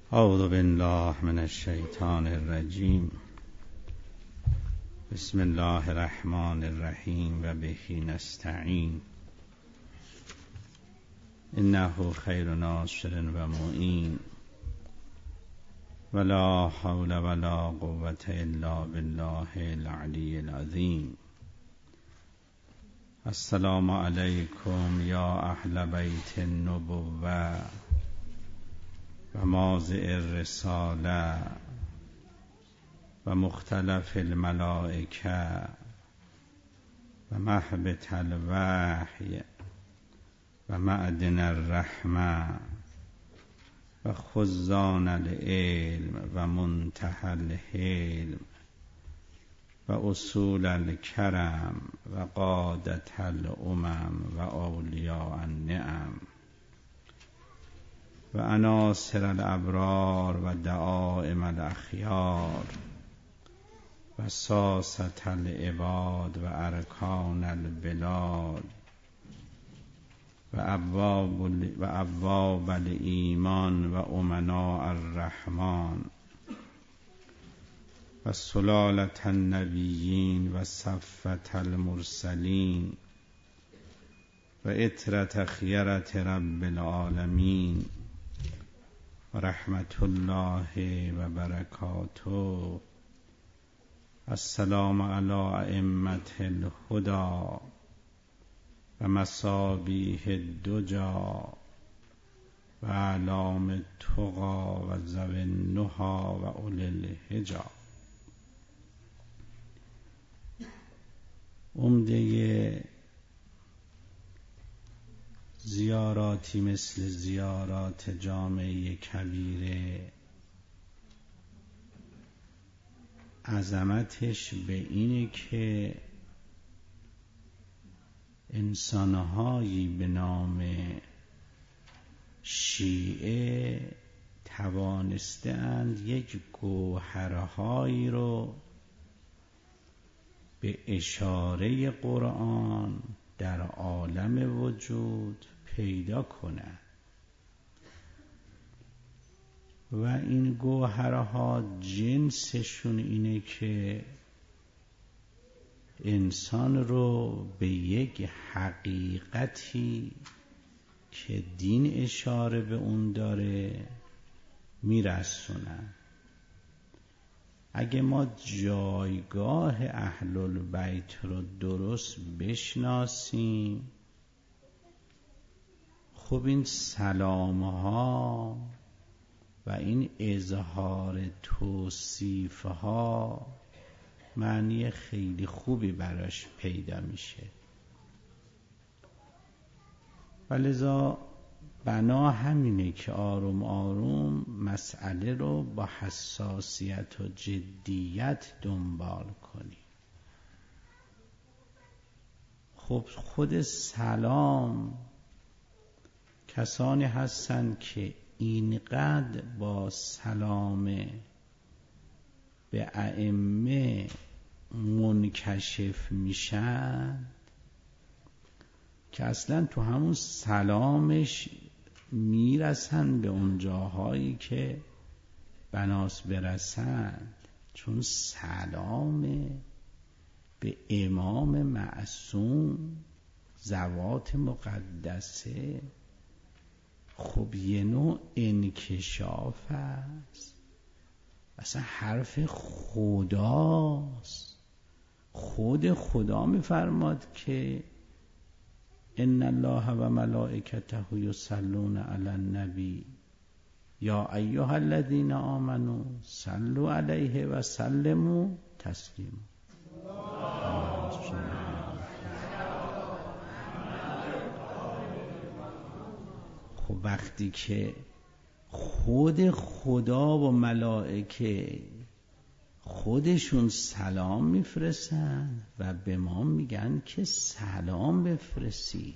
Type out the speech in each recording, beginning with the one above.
اعوذ بالله من الشیطان الرجیم. بسم الله الرحمن الرحیم و به نستعین. انه خیر ناصر و معین ولا حول ولا قوة الا بالله العلی العظیم. السلام علیکم یا اهل بیت النبوة و ماضع الرساله و مختلف الملائکه و محبت الوحی و معدن الرحمه و خزان العلم و منتهى الحلم و اصول الکرم و قادة الامم و اولیاء النعم و عناصر الابرار و دعائم الاخیار و ساسة العباد و ارکان البلاد و ابواب الایمان و امناء الرحمن و سلالة النبیین و صفوة المرسلین و عترة خیرة رب العالمین و رحمت الله و برکاته. السلام علی ائمة الهدی و مصابیح الدجی و اعلام التقی و ذوی النهی و اولی الحجی. عمده زیاراتی مثل زیارات جامعه کبیره عظمتش به اینه که انسانهایی به نام شیعه توانستند یک گوهرهایی رو به اشاره قرآن در عالم وجود پیدا کنند و این گوهرها جنسشون اینه که انسان رو به یک حقیقتی که دین اشاره به اون داره میرسونن. اگه ما جایگاه اهل البیت رو درست بشناسیم، خب این سلامها و این اظهار توصیفها معنی خیلی خوبی براش پیدا میشه. ولذا بنا همینه که آروم آروم مسئله رو با حساسیت و جدیت دنبال کنیم. خب خود سلام کسانی هستن که اینقدر با سلام به ائمه منکشف میشن که اصلا تو همون سلامش میرسن به اون جاهایی که بناس برسند، چون سلام به امام معصوم ذوات مقدسه خب یه نوع انکشاف است، اصلا حرف خداست. خود خدا میفرماد که ان الله و ملائکته یصلون علی النبی یا ایها الذین آمنوا صلوا علیه و سلموا تسلیما. خب وقتی که خود خدا و ملائکه خودشون سلام میفرستن و به ما میگن که سلام بفرستید،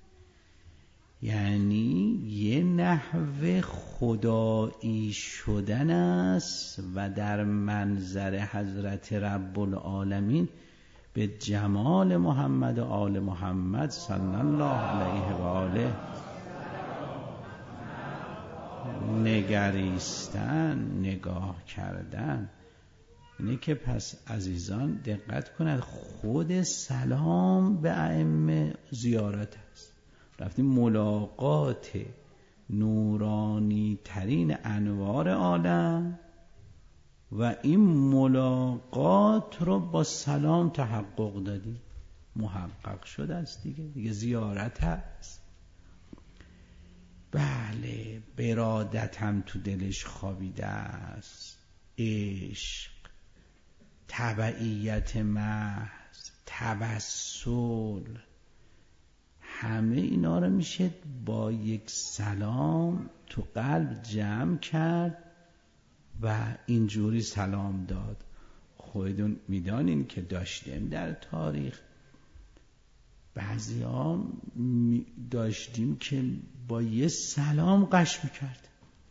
یعنی یه نحو خدایی شدن است و در منظر حضرت رب العالمین به جمال محمد و آل محمد صلی الله علیه و آله نگریستن، نگاه کردن. اینه که پس عزیزان دقت کنند، خود سلام به ائمه زیارت است. رفتیم ملاقات نورانی ترین انوار عالم و این ملاقات رو با سلام تحقق دادیم، محقق شده است دیگه زیارت هست. بله، برادت هم تو دلش خوابیده است، عشق، تبعیت محض، توسل، همه اینا رو میشه با یک سلام تو قلب جمع کرد و اینجوری سلام داد. خودتون میدانین که داشتیم در تاریخ بعضی ها داشتیم که با یه سلام قش میکرد،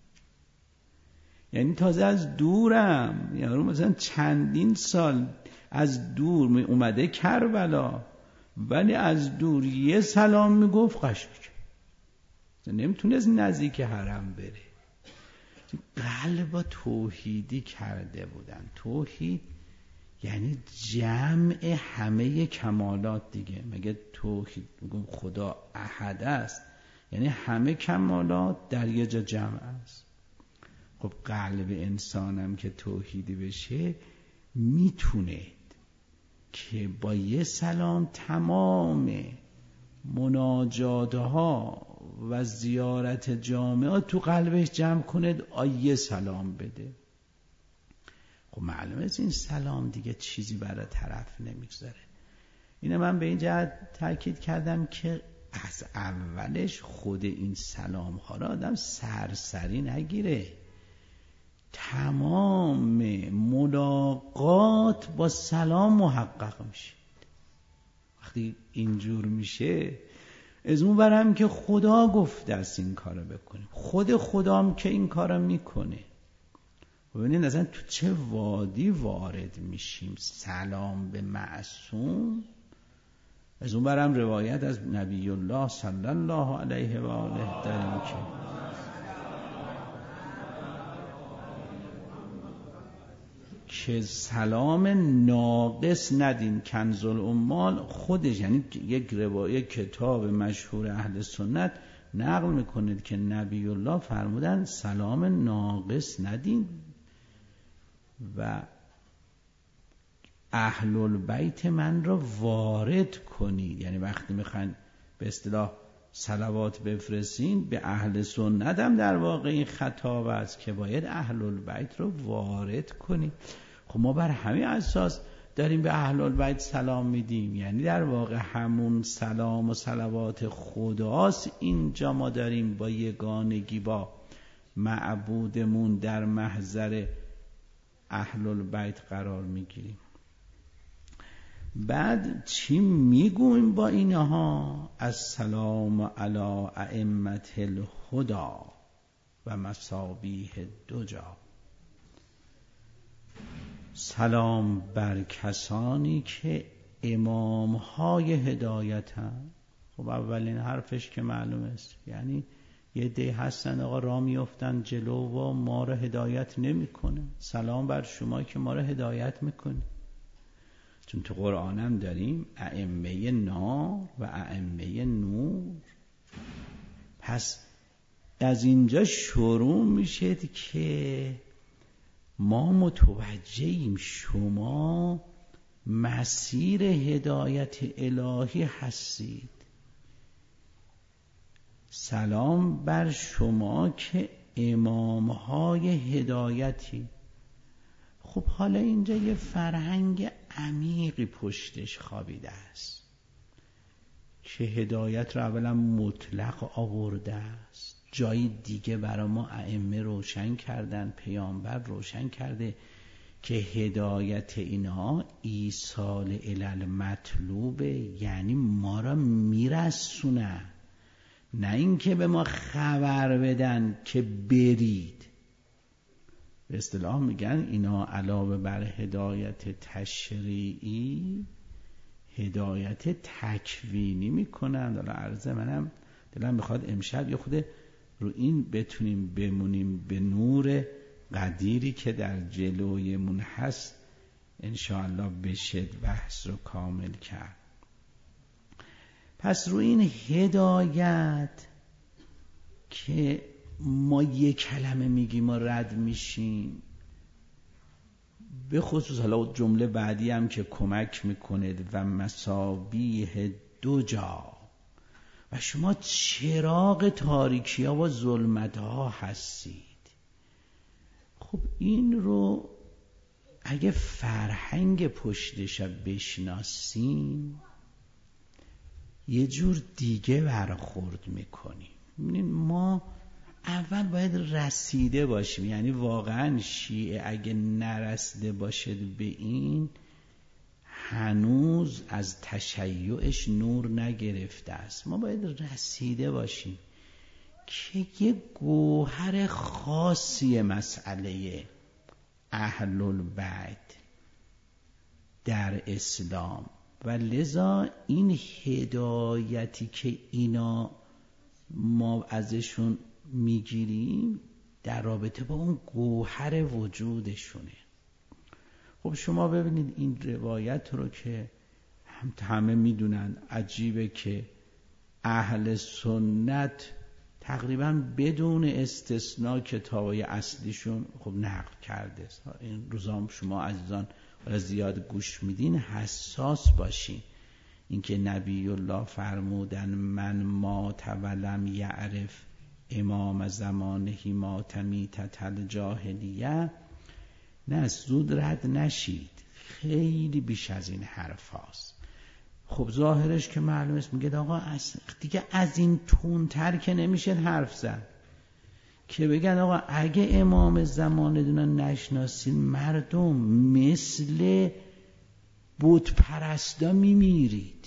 یعنی تازه از دورم، یعنی مثلا چندین سال از دور اومده کربلا ولی از دور یه سلام میگفت قش میکرد، نمیتونست نزدیک حرم بره. قلب توحیدی کرده بودن. توحید یعنی جمع همه کمالات دیگه. مگه توحید میگم خدا احد است، یعنی همه کمالات در یه جا جمع است. خب قلب انسانم که توحیدی بشه میتونه که با یه سلام تمام مناجاتها و زیارت جامعات تو قلبش جمع کنه، یه سلام بده. خب معلومه از این سلام دیگه چیزی برای طرف نمیگذاره. اینه من به این جهت تاکید کردم که از اولش خود این سلام ها را آدم سرسری نگیره. تمام ملاقات با سلام محقق میشه. وقتی اینجور میشه، از اون برم که خدا گفته است این کارو بکنیم، خود خدام که این کارو میکنه. ببینید اصلا تو چه وادی وارد میشیم. سلام به معصوم. از اون برم روایت از نبی الله صلی الله علیه و آله داریم که سلام ناقص ندین. کنز الاموال خودش، یعنی یک روایت کتاب مشهور اهل سنت نقل میکنه که نبی الله فرمودن سلام ناقص ندین و اهل البیت من را وارد کنید. یعنی وقتی میخواین به اصطلاح صلوات بفرستین، به اهل سنت هم در واقع این خطاب است که باید اهل البیت رو وارد کنید. خب ما بر همین اساس داریم به اهل البیت سلام میدیم، یعنی در واقع همون سلام و صلوات خداست. اینجا ما داریم با یگانگی با معبودمون در محضر اهل البیت قرار میگیریم. بعد چی میگویم با اینها؟ السلام علی ائمة الهدی و مصابیح الدجی. سلام بر کسانی که امامهای هدایت هم. خب اولین حرفش که معلوم است، یعنی یه عده هستن آقا راه میافتن جلو و ما رو هدایت نمیکنه. سلام بر شما که ما رو هدایت میکنه. چون تو قرآن هم داریم ائمه نار و ائمه نور. پس از اینجا شروع میشه که ما متوجهیم شما مسیر هدایت الهی هستید. سلام بر شما که امامهای هدایتی. خب حالا اینجا یه فرهنگ عمیقی پشتش خوابیده است که هدایت رو اولا مطلق آورده است. جای دیگه برای ما ائمه روشن کردن، پیامبر روشن کرده که هدایت اینها ایصال الی المطلوبه، یعنی ما را میرسونن، نه اینکه به ما خبر بدن که برید. به اصطلاح میگن اینا علاوه بر هدایت تشریعی هدایت تکوینی میکنن. حالا عرض منم دلم میخواد امشب یه خود رو این بتونیم بمونیم به نور قدیری که در جلویمون هست انشاءالله بشه بحث رو کامل کرد. پس رو این هدایت که ما یک کلمه میگیم و رد میشیم، به خصوص حالا جمله بعدی هم که کمک میکنه و مصابیح دو جا و شما چراغ تاریکی ها و ظلمت ها هستید. خب این رو اگه فرهنگ پشتش بشناسیم یه جور دیگه برخورد میکنیم. ما اول باید رسیده باشیم، یعنی واقعا شیعه اگه نرسیده باشد به این هنوز از تشیعش نور نگرفته است. ما باید رسیده باشیم که یه گوهر خاصی مسئله اهل البیت در اسلام و لذا این هدایتی که اینا ما ازشون میگیریم در رابطه با اون گوهر وجودشونه. خب شما ببینید این روایت رو که همه میدونن، عجیبه که اهل سنت تقریبا بدون استثناء کتابای اصلیشون خب نقل کرده. این روزام شما عزیزان زیاد گوش میدین حساس باشین. اینکه نبی الله فرمودن من مات ولم یعرف امام زمانه ماتمیتت الجاهلیه، نه زود رد نشید، خیلی بیش از این حرف هاست. خب ظاهرش که معلوم است، میگه آقا دیگه از این تونتر که نمیشه حرف زد که بگن آقا اگه امام زمانه دونن نشناسین مردم مثل بت پرستا میمیرید.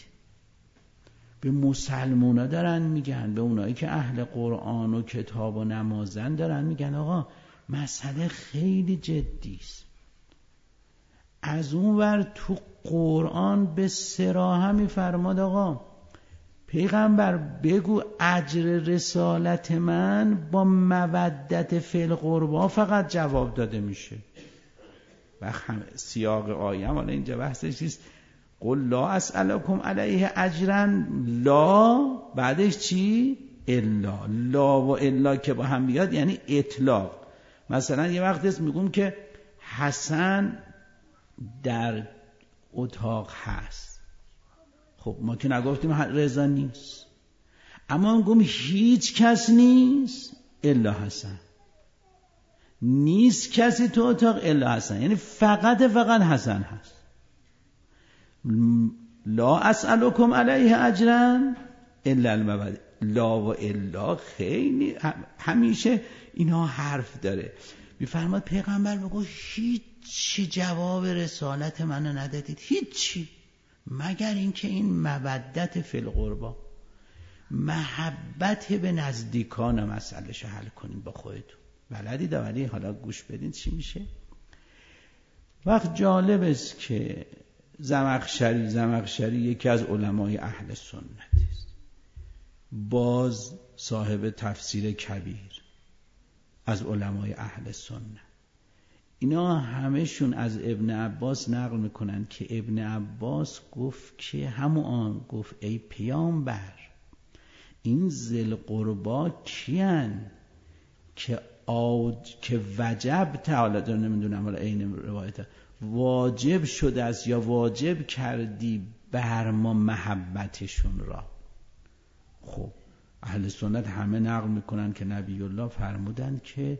به مسلمونا دارن میگن، به اونایی که اهل قرآن و کتاب و نمازن دارن میگن آقا مسئله خیلی جدی است. از اون ور تو قرآن به صراحت میفرماد آقا پیغمبر بگو اجر رسالت من با مودت فی القربا فقط جواب داده میشه. و سیاق آیه حالا اینجا بحثش نیست. قل لا اسألکم علیه اجرا، لا بعدش چی؟ الا. لا و الا که با هم بیاد یعنی اطلاق. مثلا یه وقت است میگم که حسن در اتاق هست، خب ما که نگفتیم رضا نیست، اما میگم هیچ کس نیست الا حسن، نیست کسی تو اتاق الا حسن، یعنی فقط حسن هست. لا اسألکم علیه اجرا الا المودة. لا و الا خیلی همیشه اینا حرف داره. میفرماد پیغمبر بگو هیچی جواب رسالت منو ندادید، هیچی، مگر اینکه این مودت فی القربا، محبت به نزدیکان مسئلهشو حل کنین با خودتون. بلدید ولی حالا گوش بدین چی میشه. وقت جالب است که زمخشری یکی از علمای اهل سنت است، باز صاحب تفسیر کبیر از علمای اهل سنت. اینا همشون از ابن عباس نقل میکنن که ابن عباس گفت که همون گفت ای پیامبر این ذل قربا کیان که وجب تعالی نمیدونم ولی این روایت واجب شده است یا واجب کردی بر ما محبتشون را. خب اهل سنت همه نقل میکنن که نبی الله فرمودن که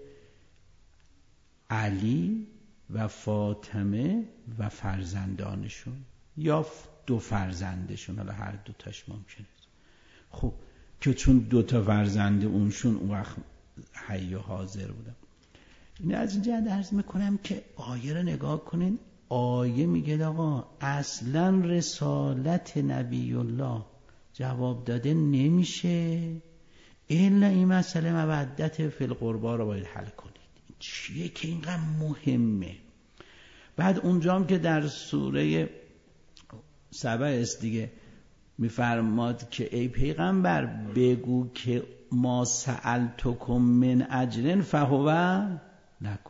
علی و فاطمه و فرزندانشون یا دو فرزندشون، حالا هر دوتاش ممکنه. خب که چون دوتا فرزند اونشون اون وقت حی و حاضر بودن. این از اینجا عرض میکنم که آیه رو نگاه کنین. آیه میگه آقا اصلا رسالت نبی الله جواب داده نمیشه الا این مسئله مودت فی القربا رو باید حل کنید. چیه که اینقدر مهمه؟ بعد اونجام که در سوره سبع است دیگه میفرماد که ای پیغمبر بگو که ما سألتکم من اجر فهو لکم،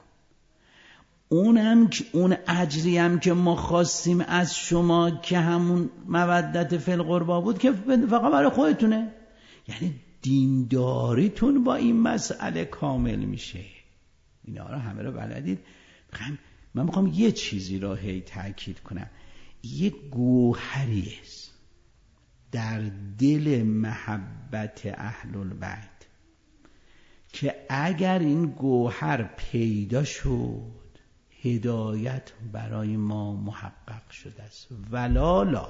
اون اجری هم که ما خواستیم از شما که همون مودت فی القربا بود که فقط برای خودتونه. یعنی دینداریتون با این مسئله کامل میشه. اینا رو همه رو بلدید. من میخوام یه چیزی رو هی تأکید کنم. یه گوهری است در دل محبت اهل البیت که اگر این گوهر پیدا شد هدایت برای ما محقق شده است. ولالا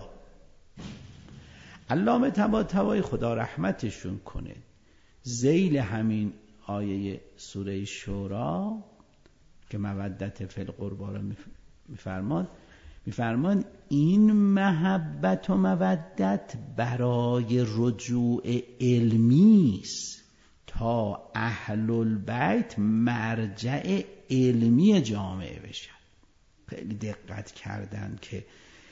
علامه طباطبایی خدا رحمتشون کنه ذیل همین آیه سوره شورا که مودت فی القربا رو میفرمان این محبت و مودت برای رجوع علمی است تا اهل البیت مرجع علمی جامعه بشن. خیلی دقت کردن که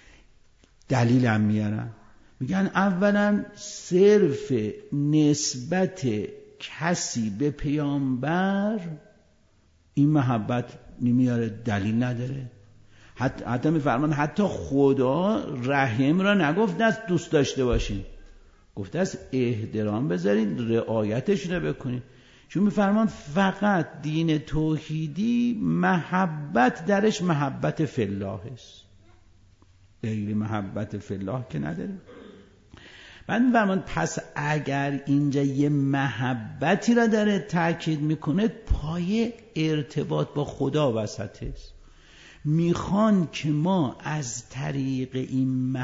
دلیلم میارن، میگن اولا صرف نسبت کسی به پیامبر این محبت نمیاره، دلیل نداره. حتی میفرمان حتی خدا رحم را نگفته است دوست داشته باشین، گفته است احترام بذارین، رعایتش رو بکنین. چون میفرمان فقط دین توحیدی محبت درش محبت فی الله است، غیر محبت فی الله که نداره. بعد میفرمان پس اگر اینجا یه محبتی را داره تأکید میکنه پای ارتباط با خدا وسط است. میخوان که ما از طریق این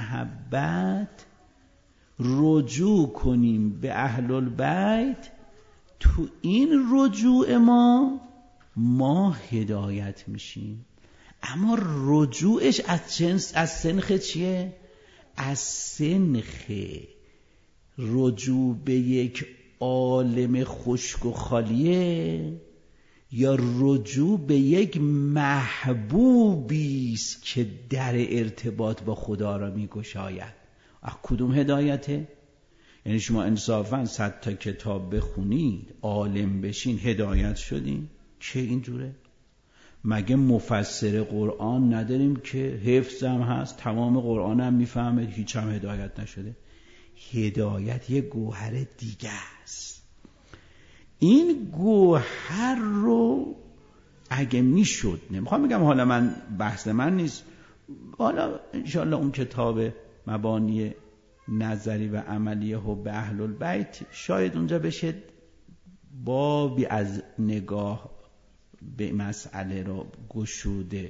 محبت رجوع کنیم به اهل البیت. تو این رجوع ما هدایت میشیم. اما رجوعش از سنخ چیه؟ از سنخ رجوع به یک عالم خشک و خالیه یا رجوع به یک محبوبی است که در ارتباط با خدا را میگشاید. کدوم هدایته؟ یعنی شما انصافاً 100 تا کتاب بخونید عالم بشین هدایت شدین؟ چه اینجوره؟ مگه مفسر قرآن نداریم که حفظ هم هست، تمام قرآن هم میفهمه، هیچ هم هدایت نشده؟ هدایت یه گوهر دیگه است. این گوهر رو اگه میشد، نمیخوام بگم حالا من بحث من نیست، حالا انشاءالله اون کتاب مبانی نظری و عملی حب اهل البیت شاید اونجا بشه بابی از نگاه به مسئله رو گشوده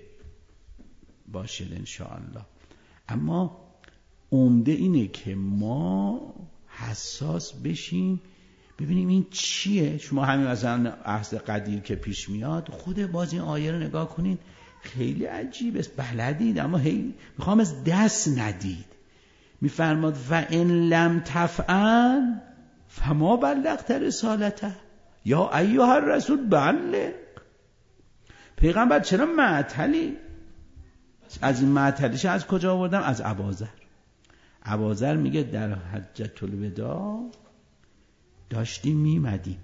باشد انشاءالله. اما عمده اینه که ما حساس بشیم ببینیم این چیه. شما همین مثلا احس قدیر که پیش میاد خود باز این آیه رو نگاه کنین، خیلی عجیب است. بلدید اما میخوام از دست ندید. میفرماد و ان لم تفعل فما بلغت رسالته یا ایها الرسول بلغ. پیغمبر چرا معطلی؟ از این معطلیش از کجا آوردم؟ از ابوذر میگه در حجة الوداع داشتیم میمدیم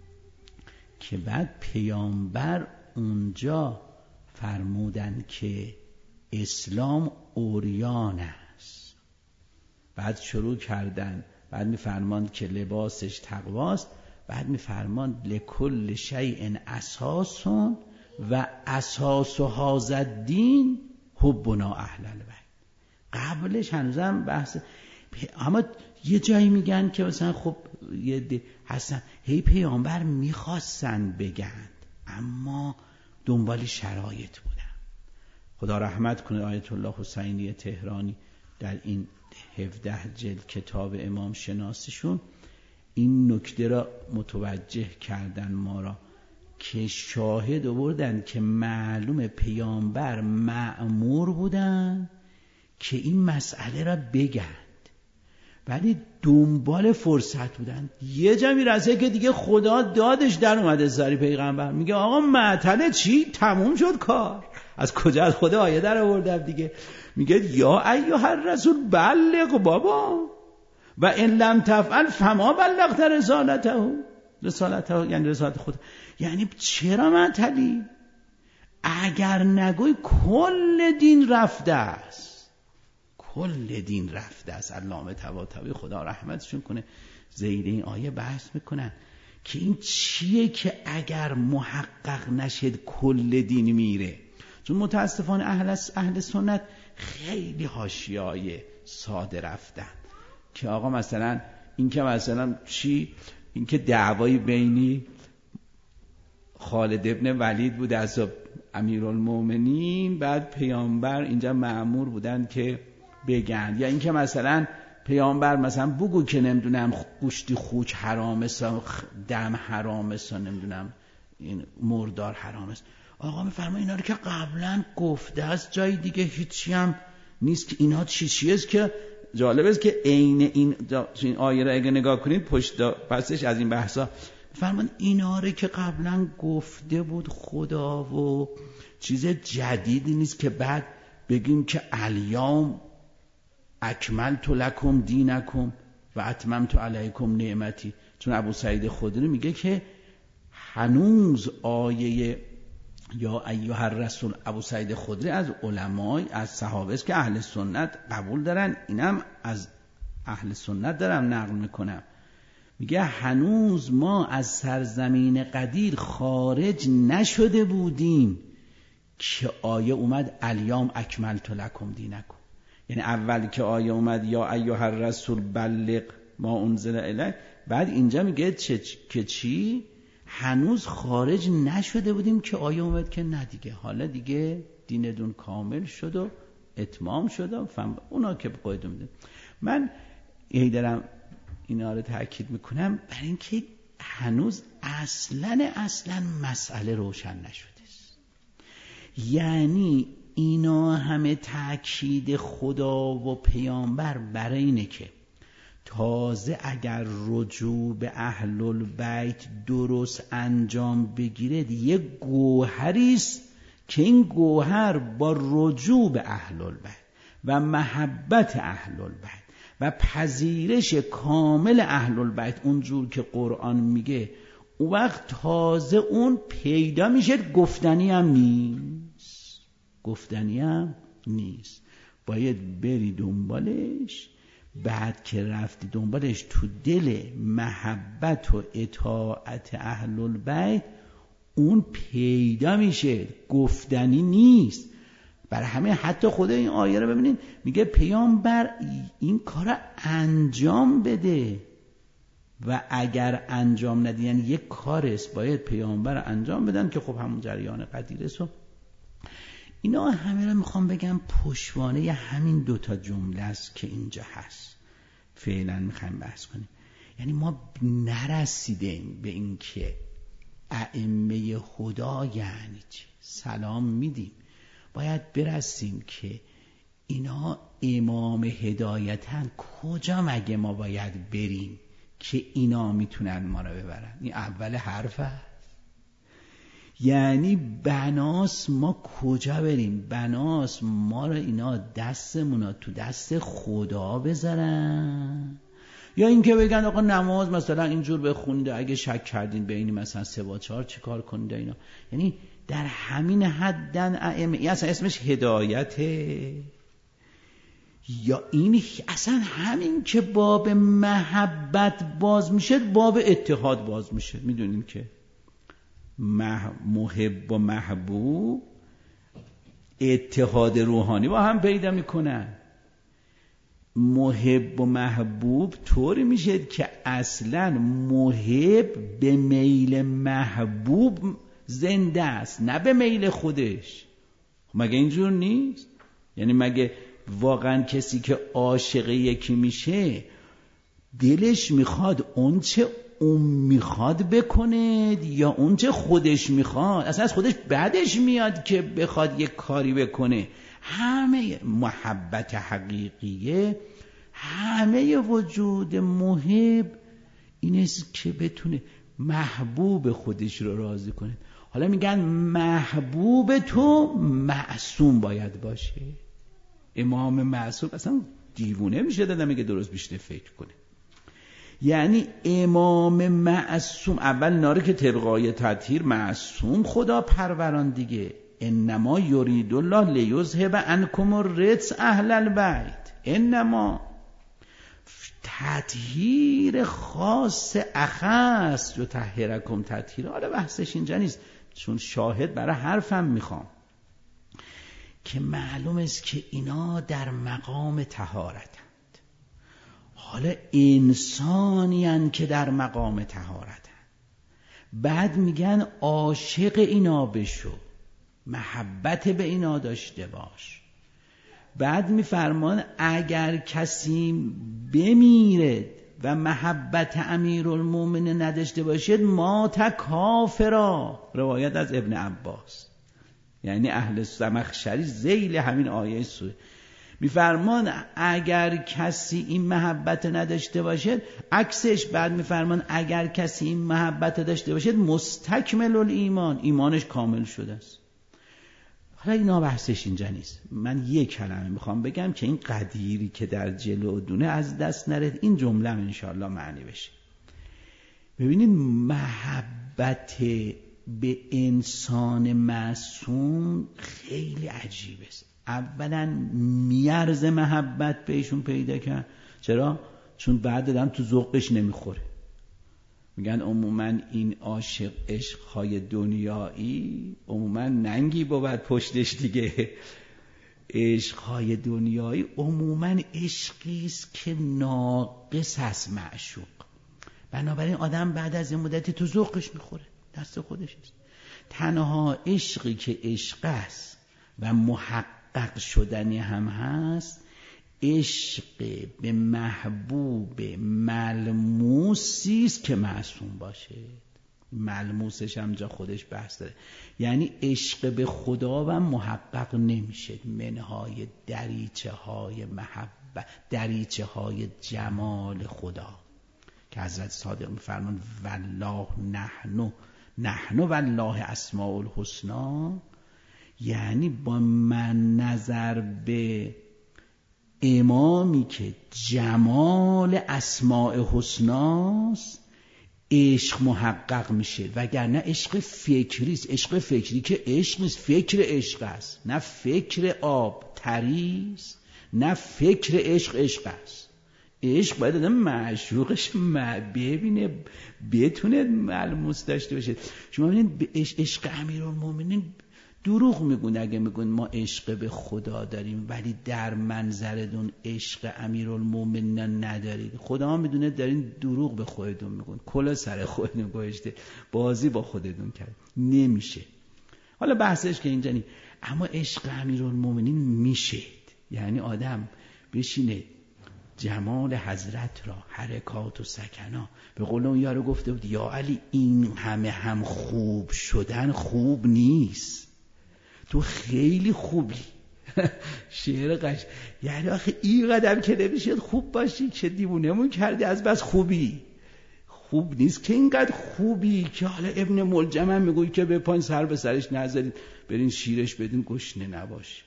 که بعد پیامبر اونجا فرمودن که اسلام عریان است. بعد شروع کردن، بعد میفرمان که لباسش تقواست، بعد میفرمان لکل شیء اساس و اساس هذا الدین حبنا اهل البیت. قبلش هنوزم بحث، اما یه جایی میگن که مثلا خب یه هستن هی پیامبر میخواستن بگن اما دنبال شرایط بودن. خدا رحمت کنه آیت الله حسینی تهرانی در این 17 جلد کتاب امام شناسیشون این نکته را متوجه کردن ما را که شاهد آوردن که معلوم پیامبر مأمور بودن که این مسئله را بگند، ولی دنبال فرصت بودن. یه جمعی رسه که دیگه خدا دادش در اومده سری پیغمبر میگه آقا معطله چی؟ تموم شد کار. از کجا؟ از خدا آیه در آوردم دیگه. میگه یا ایها الرسول بلغ بابا، و ان لم تفعل فما بلغت رسالته یعنی رسالت خود. یعنی چرا معطلی؟ اگر نگوی کل دین رفته است، کل دین رفته است. علامه طباطبایی خدا رحمتشون کنه زیر این آیه بحث میکنن که این چیه که اگر محقق نشد کل دین میره. چون متاسفانه اهل سنت خیلی حاشیه‌ای ساده رفتن که آقا مثلا این که مثلا چی، این که دعوای بینی خالد ابن ولید بود از امیرالمومنین، بعد پیامبر اینجا مأمور بودن که بگن، یا این که مثلا پیامبر مثلا بگو که نمیدونم گوشت خوک حرام است، دم حرام است، نمیدونم این مردار حرام است. آقا میفرما اینا رو که قبلا گفته است، جای دیگه هیچی هم نیست که اینا چیه است. که جالب است که عین این آیه رو اگه نگاه کنید پشت پسش از این بحثا فرمان اینا رو که قبلا گفته بود خدا و چیز جدیدی نیست که بعد بگیم که الیوم اکملت لکم دینکم و اتممت علیکم نعمتی. چون ابو سعید خدری میگه که هنوز آیه یا ایها الرسول، ابو سعید خدری از علمای از صحابه است که اهل سنت قبول دارن، اینم از اهل سنت دارم نقل میکنم، میگه هنوز ما از سرزمین قدیر خارج نشده بودیم که آیه اومد الیوم اکملت لکم دینکم. یعنی اول که آیه اومد یا ایها الرسول بلغ ما انزل الیک، بعد اینجا میگه که چی؟ هنوز خارج نشده بودیم که آیه اومد که نه دیگه، حالا دیگه دینتون کامل شد و اتمام شد و اونا که به قاعده میده. من دارم اینا رو تأکید میکنم برای اینکه هنوز اصلا مسئله روشن نشده است. یعنی اینا همه تأکید خدا و پیامبر برای اینه که تازه اگر رجوع به اهل البیت درست انجام بگیرد یک گوهری است که این گوهر با رجوع به اهل البیت و محبت اهل البیت و پذیرش کامل اهل البیت اونجور که قرآن میگه، اون وقت تازه اون پیدا میشه. گفتنی هم نیست، باید بری دنبالش. بعد که رفتی دنبالش تو دل محبت و اطاعت اهل البیت اون پیدا میشه، گفتنی نیست. برای همه حتی خدا این آیه رو ببینید میگه پیامبر این کار انجام بده و اگر انجام ندی، یعنی یک کار است باید پیامبر انجام بدن که خب همون جریان قدیر است. اینا همه رو میخوام بگم پشتوانه همین دوتا جمله است که اینجا هست فعلا میخوایم بحث کنیم. یعنی ما نرسیدیم به این که ائمه خدا یعنی چی، سلام میدیم، باید برسیم که اینا امام هدایتن. کجا مگه ما باید بریم که اینا میتونن ما رو ببرن؟ این اول حرف هست. یعنی بناس ما کجا بریم؟ بناس ما رو اینا دستمون تو دست خدا بذارن، یا اینکه بگن آقا نماز مثلا اینجور بخونده، اگه شک کردین بین مثلا 3 با 4 چی کار کنید اینا. یعنی در همین حدن ائمه، اصلا اسمش هدایته، یا این اصلا همین که باب محبت باز میشه باب اتحاد باز میشه. میدونین که محب و محبوب اتحاد روحانی با هم پیدا میکنن. محب و محبوب طوری میشه که اصلا محب به میل محبوب زنده است، نه به میل خودش. مگه اینجور نیست؟ یعنی مگه واقعا کسی که عاشق یکی میشه دلش میخواد اون چه اون میخواد بکنه یا اون چه خودش میخواد؟ اصلا از خودش بعدش میاد که بخواد یک کاری بکنه. همه محبت حقیقیه، همه وجود محب این است که بتونه محبوب خودش رو راضی کنه. حالا میگن محبوب تو معصوم باید باشه. امام معصوم اصلا دیوونه میشه دادم میگه درست بیشتر فکر کنه. یعنی امام معصوم اول ناره که تلقای تطهیر معصوم خدا پروران دیگه. انما یرید الله لیذهب عنکم الرجس اهل البیت. انما تطهیر خاص اخص یطهرکم تطهیر. حالا بحثش اینجا نیست، چون شاهد برای حرفم میخوام که معلوم است که اینا در مقام طهارتند. حالا انسانیان که در مقام طهارتند، بعد میگن عاشق اینا بشو، محبت به اینا داشته باش. بعد میفرمان اگر کسی بمیرد و محبت امیرالمومنین نداشته باشد مات کافرا. روایت از ابن عباس. یعنی اهل زمخشری ذیل همین آیه سوره میفرمان اگر کسی این محبت نداشته باشد، عکسش بعد میفرمان اگر کسی این محبت داشته باشد مستکمل الایمان، ایمانش کامل شده است. حالا اینا بحثش اینجا نیست. من یک کلمه میخوام بگم که این قدیری که در جلو دونه از دست نره. این جمله هم انشاءالله معنی بشه. ببینید محبت به انسان معصوم خیلی عجیب است. اولا میارز محبت بهشون پیدا کرد. چرا؟ چون بعد دادم تو ذوقش نمیخوره. میگن عموما این عاشق عشقهای دنیایی عموما ننگی بود پشتش دیگه. عشقهای دنیایی عموما عشقی است که ناقص از معشوق. بنابراین آدم بعد از این مدتی تو ذوقش میخوره، دست خودش است. تنها عشقی که عشق است و محقق شدنی هم هست، عشق به محبوب ملموسی است که معصوم باشه. ملموسش هم جا خودش بحث داره. یعنی عشق به خدا و محقق نمیشه منهای دریچه های محبت، دریچه های جمال خدا که حضرت صادق میفرمان والله نحن والله اسماء الحسنا. یعنی با من نظر به امامی که جمال اسماء حسناست عشق محقق میشه، وگرنه عشق فکری است. عشق فکری که عشق نیست، فکر عشق است. نه فکر آب تریست، نه فکر عشق است. عشق باید آدم معشوقش ببینه، بتونه ملموس داشته باشه. شما ببینید به عشق امیرالمومنین دروغ میگون اگه میگون ما عشق به خدا داریم ولی در منظرتون عشق امیرالمومنین ندارید. خدا میدونه دارین دروغ به خودتون میگون، کلا سر خودتون گذاشته، بازی با خودتون کرد. نمیشه. حالا بحثش که اینجا نیست، اما عشق امیرالمومنین میشه. یعنی آدم بشینه جمال حضرت را، حرکات و سکنا، به قول اون یارو گفته بود یا علی این همه هم خوب شدن خوب نیست، تو خیلی خوبی. شعر قش. یعنی آخه این قدم که نمیشه خوب باشی که دیوونمون کردی از بس خوبی. خوب نیست که اینقدر خوبی که حالا ابن ملجم هم میگوی که به پایین سر به سرش نذارید برین شیرش بدین گشنه نباشه.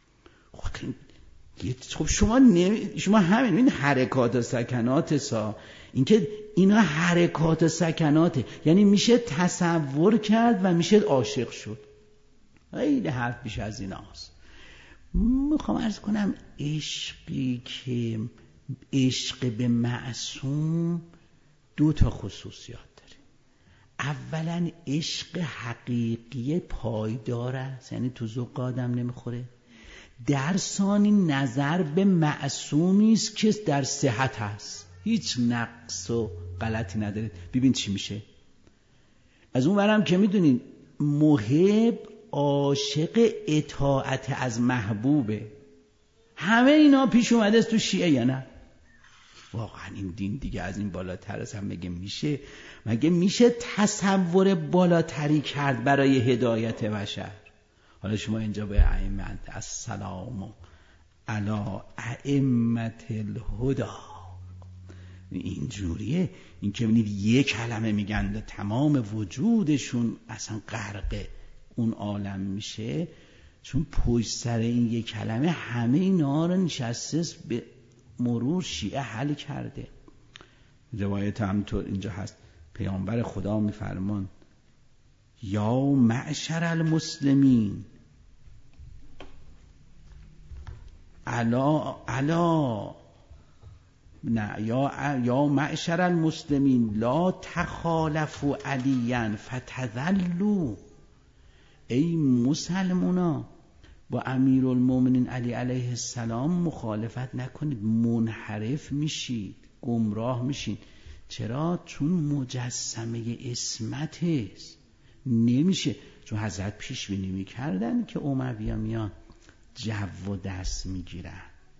خب شما همین این حرکات و سکنات اینکه اینا حرکات و سکناته، یعنی میشه تصور کرد و میشه عاشق شد. خیلی حرف بیش از این هست. میخوام عرض کنم عشقی که عشق به معصوم دو تا خصوصیات داره. اولا عشق حقیقی پایدار است، یعنی تو ذوق آدم نمیخوره. در ثانی نظر به معصومی است که در صحت هست، هیچ نقص و غلطی نداره. ببین چی میشه. از اون ورم که میدونین محب عاشق اطاعت از محبوبه. همه اینا پیش اومده است تو شیعه یا نه؟ واقعا این دین دیگه از این بالاتر است. هم مگه میشه تصور بالاتری کرد برای هدایت بشر؟ حالا شما اینجا به ائمه السلام علی ائمه الهدی اینجوریه. این که ببینید یک کلمه میگن تمام وجودشون اصلا غرق اون عالم میشه، چون پشت سر این یک کلمه همه اینا رو نشسته به مرور شیعه حل کرده. روایت همطور اینجا هست، پیامبر خدا میفرمان یا معشر المسلمین الا نه یا معشر المسلمین لا تخالفوا علیا فتذلوا. ای مسلمونا با امیرالمومنین علی علیه السلام مخالفت نکنید، منحرف میشید، گمراه میشید. چرا؟ چون مجسمه عصمت است، نمیشه. چون حضرت پیش بینی میکردن که اموی‌ها میان جو و دست میگیرن.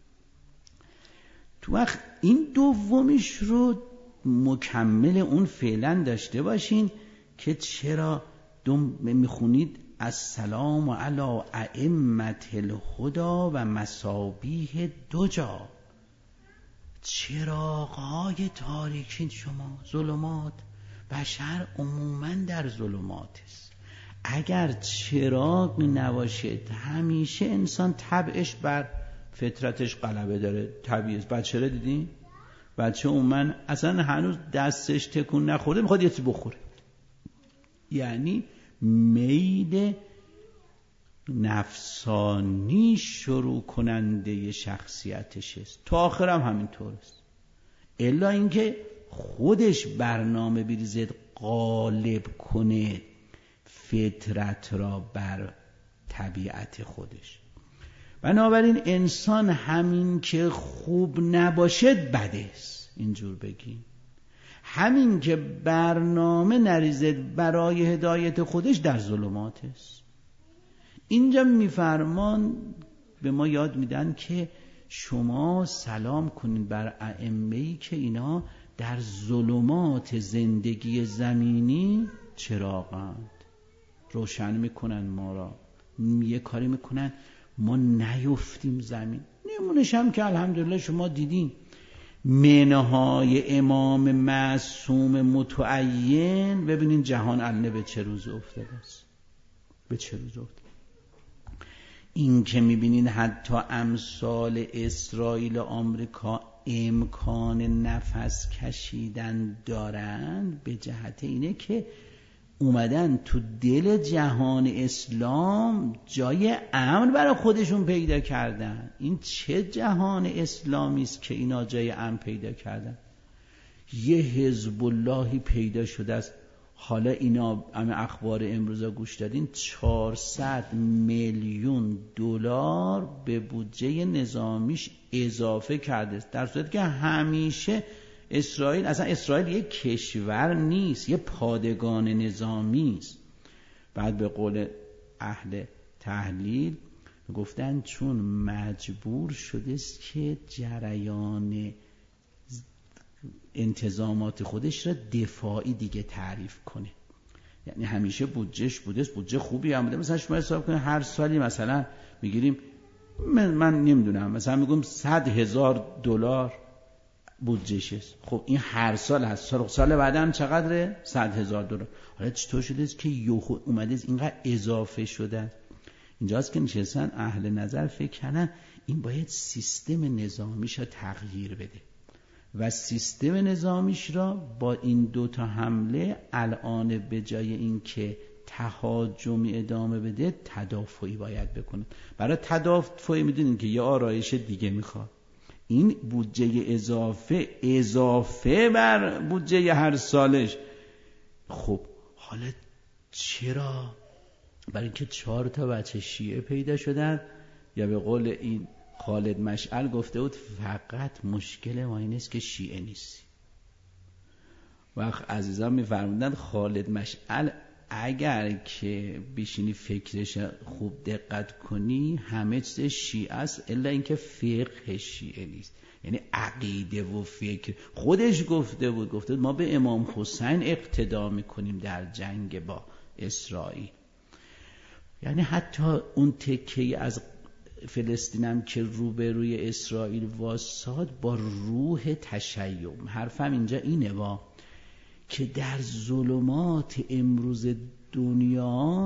تو وقت این دومیش رو مکمل اون فعلا داشته باشین که چرا میخونید السلام علی ائمة الهدی و مصابیح دجا. چراغ‌های تاریکین شما، ظلمات، بشر عموماً در ظلمات است. اگر چراغ نباشد همیشه انسان طبعش بر فطرتش غلبه داره، طبیعی است. بچه رو دیدین؟ بچه عموماً اصلا هنوز دستش تکون نخورده میخواد یه چیزی بخوره، یعنی میل نفسانی شروع کننده شخصیتش است. تا آخرم همینطور است، الا اینکه خودش برنامه بریزد غالب کنه فطرت را بر طبیعت خودش. بنابراین انسان همین که خوب نباشد بده است، اینجور بگیم. همین که برنامه نریزد برای هدایت خودش در ظلمات است. اینجا میفرمان به ما یاد میدن که شما سلام کنید بر ائمه‌ای که اینا در ظلمات زندگی زمینی چراغند، روشن میکنن ما را، یه کاری میکنن ما نیفتیم زمین. نمونش هم که الحمدلله شما دیدین منهای امام معصوم متعین. ببینین جهان الان به چه روز افتاده است، به چه روز افتاده. این که میبینین حتی امثال اسرائیل و آمریکا امکان نفس کشیدن دارند به جهت اینه که اومدن تو دل جهان اسلام جای امن برای خودشون پیدا کردن. این چه جهان اسلامی است که اینا جای امن پیدا کردن؟ یه حزب اللهی پیدا شده است. حالا اینا همه اخبار امروزا گوش دادین 400 میلیون دلار به بودجه نظامیش اضافه کرده است، در صورتی که همیشه اسرائیل، اصلا اسرائیل یک کشور نیست، یک پادگان نظامی است. بعد به قول اهل تحلیل گفتن چون مجبور شده است که جریان انتظامات خودش را دفاعی دیگه تعریف کنه، یعنی همیشه بودجهش بوده است، بودجه خوبی هم بوده. مثلا شما حساب کنید هر سالی مثلا میگیریم، من نمیدونم، مثلا میگم 100,000 دلار بودجهش است. خب این هر سال هست، سال بعد هم چقدره؟ 100,000 دلار. حالا چطور شده است که یهو اومده است اینقدر اضافه شده؟ اینجاست که نشستن اهل نظر فکر کردن این باید سیستم نظامیش را تغییر بده و سیستم نظامیش را با این دوتا حمله الان به جای این که تهاجمی ادامه بده تدافعی باید بکنه. برای تدافعی میدونین که یه آرایش دیگه میخواد. این بودجه اضافه بر بودجه هر سالش. خب حالا چرا؟ برای اینکه 4 تا بچه شیعه پیدا شدن، یا به قول این خالد مشعل گفته بود فقط مشکل ما این است که شیعه نیستی. وقت عزیزان میفرمودن خالد مشعل اگر که بشینی فکرش خوب دقت کنی همه چیز شیعه است الا اینکه فقه شیعه نیست، یعنی عقیده و فکر. خودش گفته بود ما به امام حسین اقتدا میکنیم در جنگ با اسرائیل. یعنی حتی اون تکه از فلسطینم که روبروی اسرائیل واساد با روح تشیع. حرفم اینجا اینه که در ظلمات امروز دنیا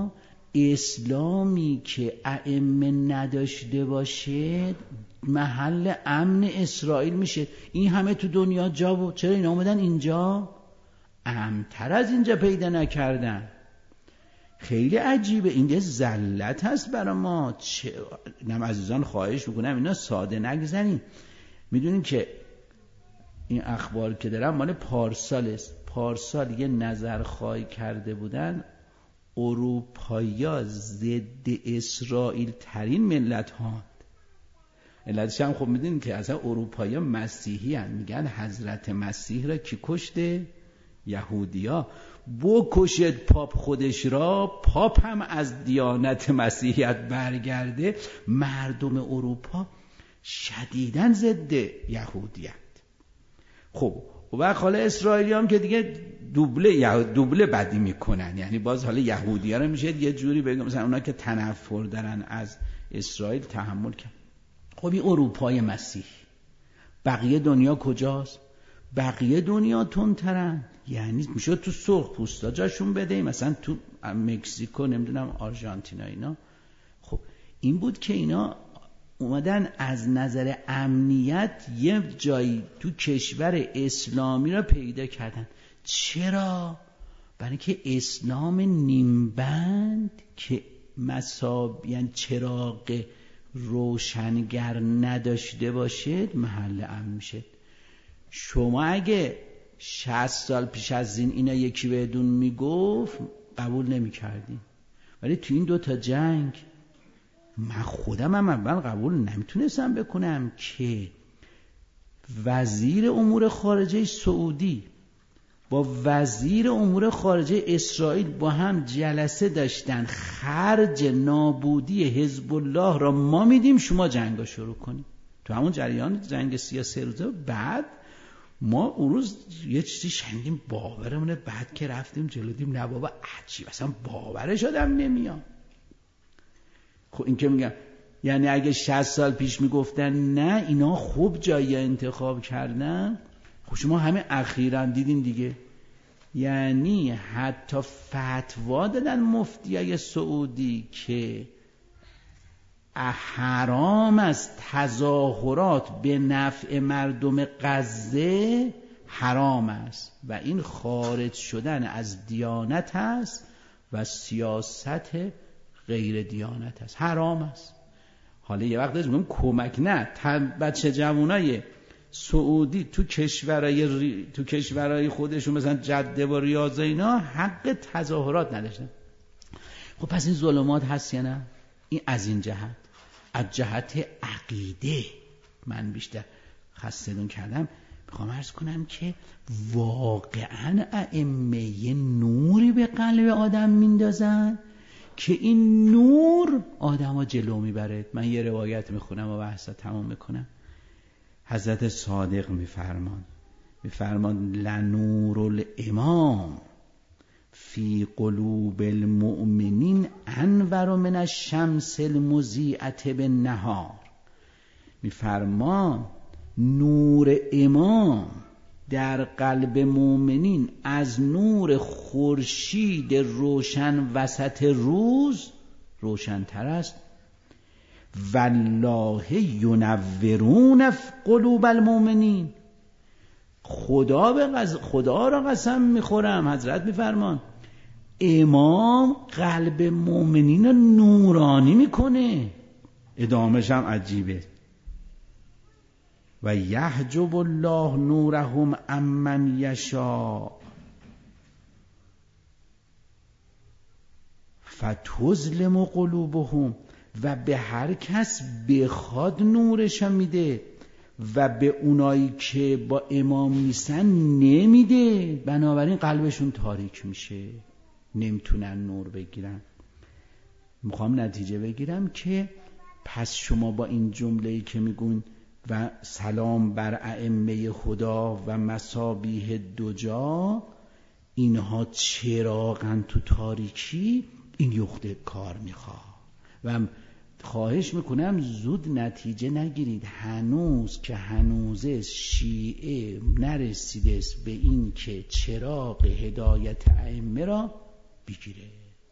اسلامی که ائمه نداشته باشه محل امن اسرائیل میشه. این همه تو دنیا جا بود، چرا اینا اومدن اینجا؟ امن‌تر از اینجا پیدا نکردن. خیلی عجیبه، این یه ذلت هست برای ما. اینم عزیزان خواهش میکنم اینا ساده نگذاریم. میدونین که این اخبار که دارم مال پارسال است. پارسال یه نظرخواهی کرده بودن اروپایی‌ها ضد اسرائیل ترین ملت ها. علتش هم خب میدونین که اصلا اروپایی‌ها مسیحی هستند. میگن حضرت مسیح را کی کشته؟ یهودیا. بکشد پاپ خودش را، پاپ هم از دیانت مسیحیت برگرده. مردم اروپا شدیداً ضد یهودیت. خب و حالا اسرائیلی هم که دیگه دوبله بدی میکنن، یعنی باز حالا یهودی ها رو میشه یه جوری بگم مثلا اونا که تنفر دارن از اسرائیل تحمل کن. خب این اروپای مسیح، بقیه دنیا کجاست؟ بقیه دنیا تندترن، یعنی میشه تو سرخ پوستا جاشون بده، مثلا تو مکزیکو نمیدونم آرژانتین اینا. خب این بود که اینا اومدن از نظر امنیت یه جایی تو کشور اسلامی را پیدا کردن. چرا؟ برای که اسلام نیمبند که یعنی چراغ روشنگر نداشته باشد محل امن میشه. شما اگه 60 سال پیش از اینا یکی بهتون میگفت قبول نمیکردین، ولی تو این 2 جنگ من خودم هم اول قبول نمیتونستم بکنم که وزیر امور خارجه سعودی با وزیر امور خارجه اسرائیل با هم جلسه داشتن، خرج نابودی حزب الله را ما میدیم، شما جنگا شروع کنید. تو همون جریان جنگ سیاسی روزه بعد ما اون روز یه چیزی شنیدیم باورمونه، بعد که رفتیم جلو دیدیم نه بابا عجیب، اصلا باورش آدم نمیاد. خب این که میگم یعنی اگه 60 سال پیش میگفتن نه اینا خوب جایی انتخاب کردن، خب شما همه اخیراً دیدین دیگه. یعنی حتی فتوا دادن مفتیای سعودی که حرام است تظاهرات به نفع مردم غزه، حرام است و این خارج شدن از دیانت است و سیاست غیر دیانت است، حرام است. حالا یه وقت میگم کمک نه بچه جوانای سعودی تو کشورهای خودشون مثلا جده و ریاض اینا حق تظاهرات نداشتن. خب پس این ظلمات هست یا نه؟ این از این جهت. از جهت عقیده من بیشتر خسته‌دون کردم. میخوام عرض کنم که واقعا ائمه یه نوری به قلب آدم میندازن که این نور آدم ها جلو میبره. من یه روایت میخونم و بحثا تمام میکنم. حضرت صادق میفرمان لنور الامام فی قلوب المؤمنین انور من الشمس المضیئة بالنهار. میفرمان نور امام در قلب مؤمنین از نور خورشید روشن وسط روز روشن‌تر است. والله ینورون قلوب المؤمنین. خدا را قسم میخورم، حضرت میفرمان امام قلب مؤمنین رو نورانی میکنه. ادامهش هم عجیبه. و یحجب الله نورهم عمن یشاء فتظلم قلوبهم. و به هر کس بخواد نورش میده و به اونایی که با امام نیستن نمیده، بنابراین قلبشون تاریک میشه، نمیتونن نور بگیرن. میخوام نتیجه بگیرم که پس شما با این جمله‌ای که میگون و سلام بر ائمه خدا و مصابیح دجا، اینها چراغن تو تاریکی، این یخته کار میخواد. و خواهش میکنم زود نتیجه نگیرید. هنوز که هنوزه شیعه نرسیده به این که چراغ هدایت ائمه را بگیره.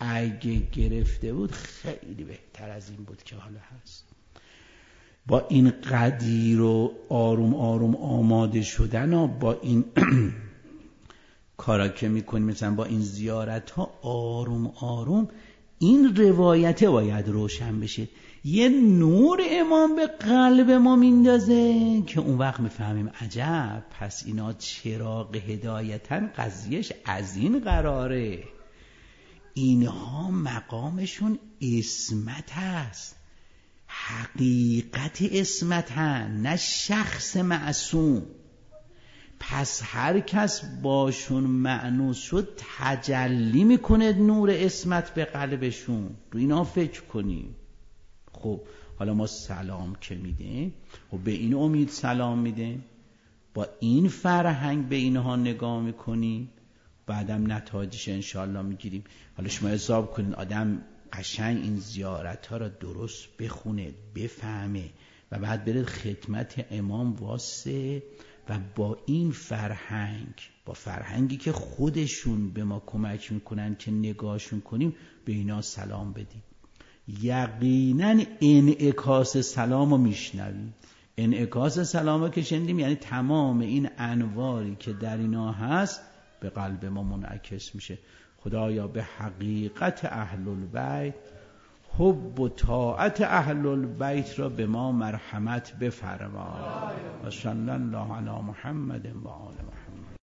اگه گرفته بود خیلی بهتر از این بود که حالا هست. با این قدیر و آروم آروم آماده شدن و با این کارا که میکنیم، مثلا با این زیارت ها آروم آروم این روایته باید روشن بشه، یه نور امام به قلب ما میندازه که اون وقت میفهمیم عجب پس اینا چراغ هدایتن، قضیهش از این قراره، اینها مقامشون اسمت است، حقیقت اسمتن، نه شخص معصوم. پس هر کس باشون مأنوس شد تجلی میکنه نور اسمت به قلبشون. رو اینا فکر کنیم. خب حالا ما سلام که میدیم و به این امید سلام میدیم، با این فرهنگ به اینها نگاه میکنیم، بعدم نتایجش انشاءالله میگیریم. حالا شما حساب کنید آدم قشنگ این زیارت ها را درست بخونه، بفهمه و بعد بره خدمت امام واسه و با این فرهنگ، با فرهنگی که خودشون به ما کمک میکنن که نگاهشون کنیم، به اینا سلام بدیم. یقینا انعکاس سلام رو میشنویم. انعکاس سلام رو که شنیدیم یعنی تمام این انواری که در اینا هست به قلب ما منعکس میشه. خدایا به حقیقت اهل البیت، حب و طاعت اهل البیت را به ما مرحمت بفرما. و صلی الله علی محمد و آل محمد.